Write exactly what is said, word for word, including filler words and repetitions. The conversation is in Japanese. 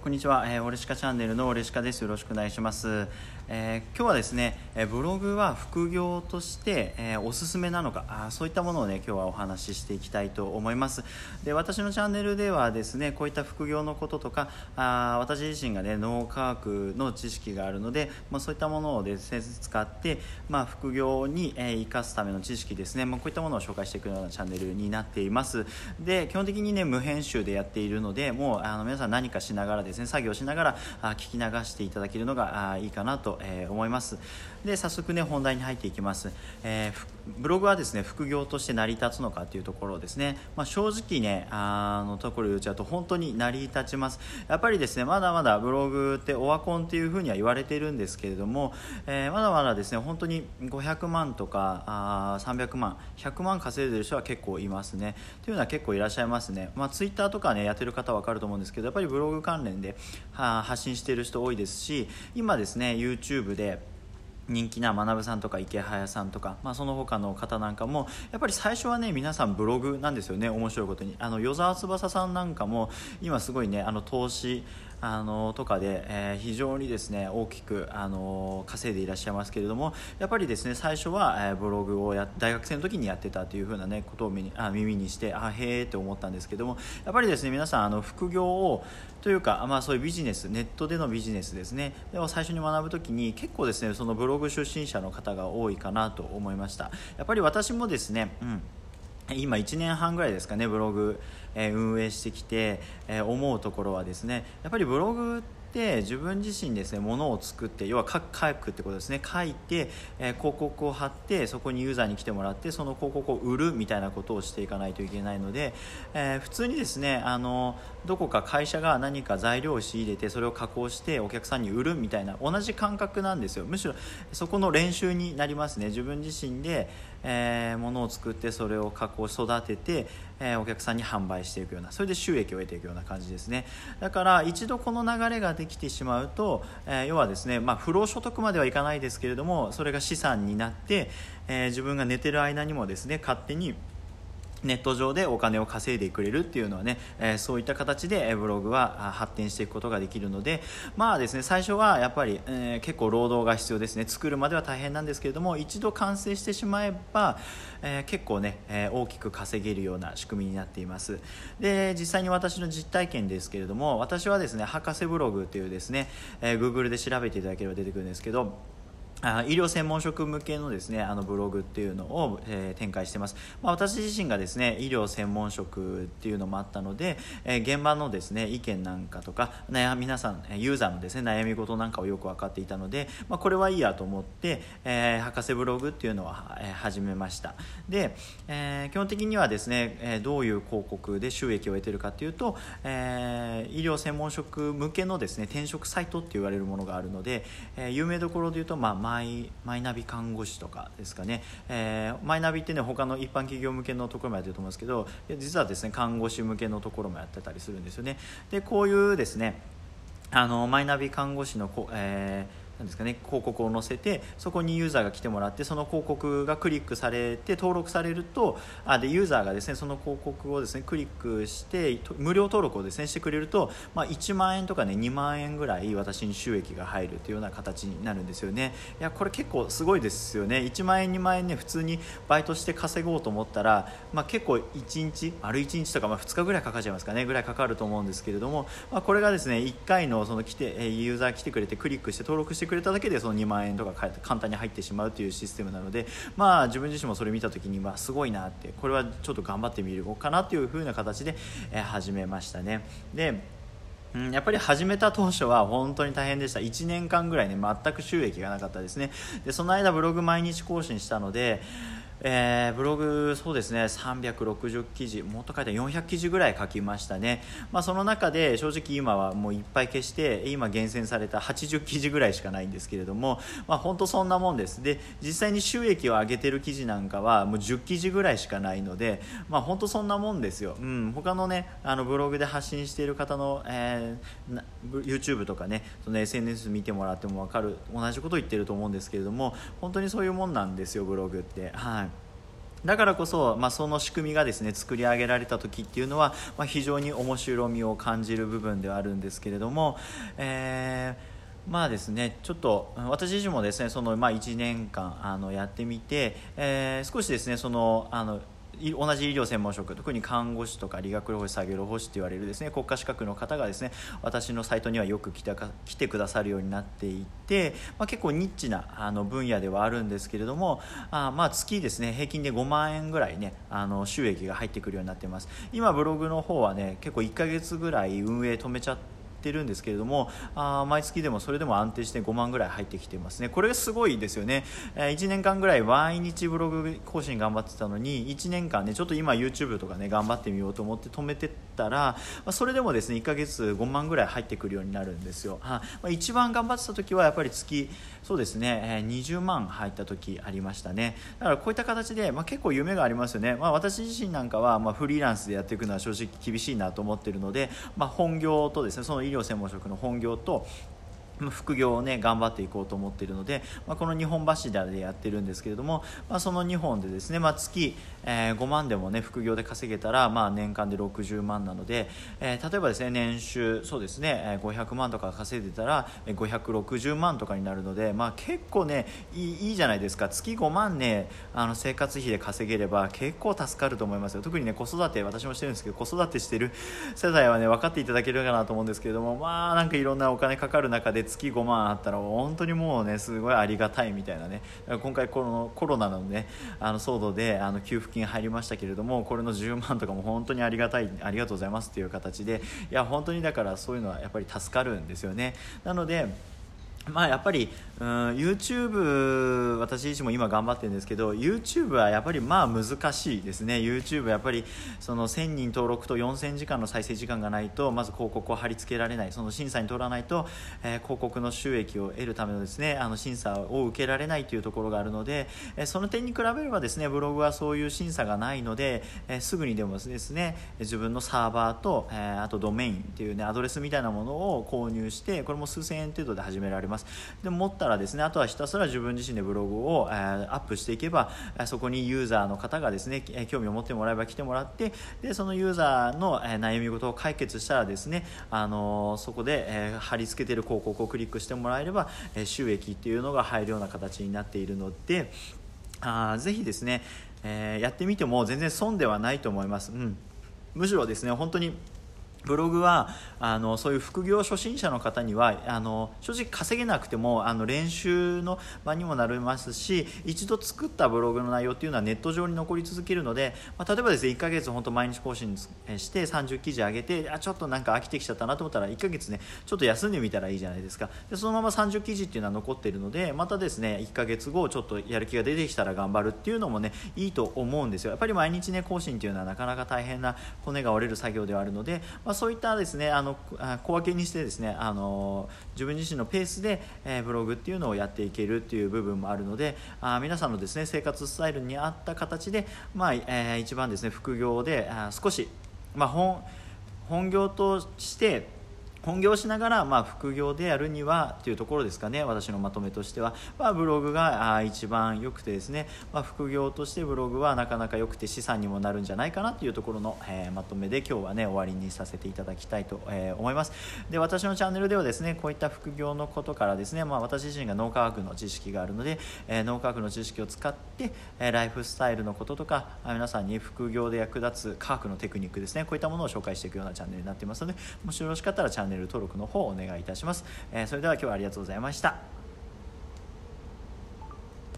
こんにちは、えー、オレシカチャンネルのオレシカです。よろしくお願いします。えー、今日はですね、えー、ブログは副業として、えー、おすすめなのか、あそういったものをね今日はお話ししていきたいと思います。で私のチャンネルではですねこういった副業のこととか、あ私自身がね脳科学の知識があるので、まあ、そういったものをですね使って、まあ、副業に、えー、生かすための知識ですね、まあ、こういったものを紹介していくようなチャンネルになっています。で基本的にね無編集でやっているので、もうあの皆さん何かしながらですね作業しながらあ聞き流していただけるのがあいいかなと、えー、思います。で早速ね本題に入っていきます。えー、ブログはですね副業として成り立つのかというところですね、まあ、正直ねあのところを言っちゃうと本当に成り立ちます。やっぱりですねまだまだブログってオワコンっていうふうには言われているんですけれども、えー、まだまだですね本当にごひゃくまんとかあさんびゃくまんひゃくまん稼いでる人は結構いますね。というのは結構いらっしゃいますね。まあ、ツイッターとかねやってる方は分かると思うんですけど、やっぱりブログ関連では発信している人多いですし、今ですね YouTube で人気な学さんとか池早さんとか、まあ、その他の方なんかもやっぱり最初はね皆さんブログなんですよね。面白いことにあの与沢翼さんなんかも今すごいねあの投資あのとかで、えー、非常にですね大きくあの稼いでいらっしゃいますけれども、やっぱりですね最初は、えー、ブログをや大学生の時にやってたというふうなねことを耳にあ耳にしてあへーって思ったんですけども、やっぱりですね皆さんあの副業をというか、まあ、そういうビジネスネットでのビジネスですねでも最初に学ぶときに結構ですねそのブログ出身者の方が多いかなと思いました。やっぱり私もですね、うん今いちねんはんぐらいですかねブログ、えー、運営してきて、えー、思うところはですねやっぱりブログって自分自身ですねものを作って、要は書くってことですね。書いて、えー、広告を貼ってそこにユーザーに来てもらってその広告を売るみたいなことをしていかないといけないので、えー、普通にですねあのどこか会社が何か材料を仕入れてそれを加工してお客さんに売るみたいな同じ感覚なんですよ。むしろそこの練習になりますね。自分自身で、えー、ものを作ってそれを加工育てて、えー、お客さんに販売していくような、それで収益を得ていくような感じですね。だから一度この流れができてしまうと、えー、要はですね、まあ、不労所得まではいかないですけれどもそれが資産になって、えー、自分が寝てる間にもですね勝手にネット上でお金を稼いでくれるっていうのはね、えー、そういった形でブログは発展していくことができるので、まあですね最初はやっぱり、えー、結構労働が必要ですね。作るまでは大変なんですけれども一度完成してしまえば、えー、結構ね、えー、大きく稼げるような仕組みになっています。で実際に私の実体験ですけれども、私はですね博士ブログっていうですね、えー、Google で調べていただければ出てくるんですけど、あ医療専門職向けのですねあのブログっていうのを、えー、展開しています。まあ、私自身がですね医療専門職っていうのもあったので、えー、現場のですね意見なんかとか悩皆さんユーザーのですね悩み事なんかをよく分かっていたので、まあ、これはいいやと思って、えー、博士ブログっていうのを、えー、始めました。で、えー、基本的にはですね、えー、どういう広告で収益を得ているかというと、えー、医療専門職向けのですね転職サイトって言われるものがあるので、えー、有名どころでいうと、まあマイ、マイナビ看護師とかですかね、えー、マイナビってね他の一般企業向けのところもやってると思うんですけど、実はですね看護師向けのところもやってたりするんですよね。でこういうですねあのマイナビ看護師のこ、えーなんですかね、広告を載せてそこにユーザーが来てもらって、その広告がクリックされて登録されるとあでユーザーがですねその広告をですねクリックして無料登録をですねしてくれると、まあ、いちまんえんとかねにまんえんぐらい私に収益が入るというような形になるんですよね。いやこれ結構すごいですよね。いちまんえんにまんえんね普通にバイトして稼ごうと思ったら、まあ、結構いちにち丸いちにちとか、まあ、ふつかぐらいかかっちゃいますかねぐらいかかると思うんですけれども、まあ、これがですねいっかいのその来てユーザー来てくれてクリックして登録してくれただけでそのにまんえんとか簡単に入ってしまうというシステムなので、まあ自分自身もそれ見た時にまあすごいなって、これはちょっと頑張ってみるかなという風な形で始めましたね。でやっぱり始めた当初は本当に大変でした。いちねんかんぐらいね全く収益がなかったですね。でその間ブログ毎日更新したので、えー、ブログそうですねさんびゃくろくじゅう記事もっと書いたらよんひゃく記事ぐらい書きましたね。まあ、その中で正直今はもういっぱい消して今厳選されたはちじゅう記事ぐらいしかないんですけれども、まあ、本当そんなもんです。で実際に収益を上げてる記事なんかはもうじゅう記事ぐらいしかないので、まあ、本当そんなもんですよ。うん、他のねあのブログで発信している方の、えー、YouTube とかねその エスエヌエス 見てもらっても分かる同じこと言ってると思うんですけれども、本当にそういうもんなんですよブログって。はいだからこそ、まあ、その仕組みがですね作り上げられた時っていうのは、まあ、非常に面白みを感じる部分ではあるんですけれども、えー、まあですねちょっと私自身もですねその、まあ、いちねんかんあのやってみて、えー、少しですねそのあの同じ医療専門職、特に看護師とか理学療法士、作業療法士と言われるですね国家資格の方がですね私のサイトにはよく来てか来てくださるようになっていて、まあ、結構ニッチなあの分野ではあるんですけれども、あまあ月ですね平均でごまんえんぐらいねあの収益が入ってくるようになっています。今ブログの方はね結構いっかげつぐらい運営止めちゃっててるんですけれども、あ毎月でもそれでも安定してごまんぐらい入ってきてますね。これがすごいですよね、えー、いちねんかんぐらい毎日ブログ更新頑張ってたのにいちねんかんねちょっと今 YouTube とかね頑張ってみようと思って止めてったら、まあ、それでもですねいっかげつごまんぐらい入ってくるようになるんですよ。はまあ、一番頑張ってた時はやっぱり月そうですね、えー、にじゅうまん入った時ありましたね。だからこういった形で、まあ、結構夢がありますよね。まあ、私自身なんかは、まあ、フリーランスでやっていくのは正直厳しいなと思っているので、まあ、本業とですねその医療専門職の本業と副業をね頑張っていこうと思っているので、まあ、このにほん柱でやってるんですけれども、まあ、そのにほんでですね、まあ、月、えー、ごまんでもね副業で稼げたら、まあ、年間でろくじゅうまんなので、えー、例えばですね年収そうですねごひゃくまんとか稼いでたらごひゃくろくじゅうまんとかになるので、まあ、結構ねいい、いいじゃないですか。月ごまんねあの生活費で稼げれば結構助かると思いますよ。特にね子育て私もしてるんですけど、子育てしてる世代はね分かっていただけるかなと思うんですけれども、まあなんかいろんなお金かかる中で月ごまんあったら本当にもうねすごいありがたいみたいなね。今回このコロナのねあの騒動であの給付金入りましたけれども、これのじゅうまんとかも本当にありがたい、ありがとうございますっていう形で、いや本当にだからそういうのはやっぱり助かるんですよね。なのでまあやっぱり、うん、YouTube 私自身も今頑張ってるんですけど YouTube はやっぱりまあ難しいですね。 YouTube はやっぱりそのせんにん登録とよんせんじかんの再生時間がないとまず広告を貼り付けられない、その審査に通らないと、えー、広告の収益を得るためのですねあの審査を受けられないというところがあるので、えー、その点に比べればですねブログはそういう審査がないので、えー、すぐにでもですね自分のサーバーと、えー、あとドメインっていうねアドレスみたいなものを購入して、これも数千円程度で始められます。で持ったらですねあとはひたすら自分自身でブログを、えー、アップしていけば、そこにユーザーの方がですね興味を持ってもらえば来てもらって、でそのユーザーの、えー、悩み事を解決したらですね、あのー、そこで、えー、貼り付けている広告をクリックしてもらえれば、えー、収益っていうのが入るような形になっているので、あぜひですね、えー、やってみても全然損ではないと思います。うん、むしろですね本当にブログはあのそういう副業初心者の方にはあの正直稼げなくてもあの練習の場にもなりますし、一度作ったブログの内容っていうのはネット上に残り続けるので、まあ、例えばですねいっかげつ本当毎日更新してさんじゅうきじ上げて、あちょっとなんか飽きてきちゃったなと思ったらいっかげつねちょっと休んでみたらいいじゃないですか。でそのままさんじゅうきじっていうのは残っているので、またですねいっかげつごちょっとやる気が出てきたら頑張るっていうのもねいいと思うんですよ。やっぱり毎日ね更新っていうのはなかなか大変な骨が折れる作業ではあるので、まあ、そういったですねあの小分けにしてですねあの自分自身のペースで、えー、ブログっていうのをやっていけるっていう部分もあるので、あ皆さんのですね生活スタイルに合った形で、まあえー、一番ですね副業であ少し、まあ、本本業として本業をしながら、まあ、副業でやるにはというところですかね。私のまとめとしては、まあ、ブログが一番良くてですね、まあ、副業としてブログはなかなか良くて資産にもなるんじゃないかなというところの、えー、まとめで今日はね終わりにさせていただきたいと、えー、思います。で私のチャンネルではですねこういった副業のことからですね、まあ、私自身が脳科学の知識があるので、えー、脳科学の知識を使って、えー、ライフスタイルのこととか皆さんに副業で役立つ科学のテクニックですね、こういったものを紹介していくようなチャンネルになっていますので、もしよろしかったらチャンネル登録の方をお願いいたします。えー、それでは今日はありがとうございました。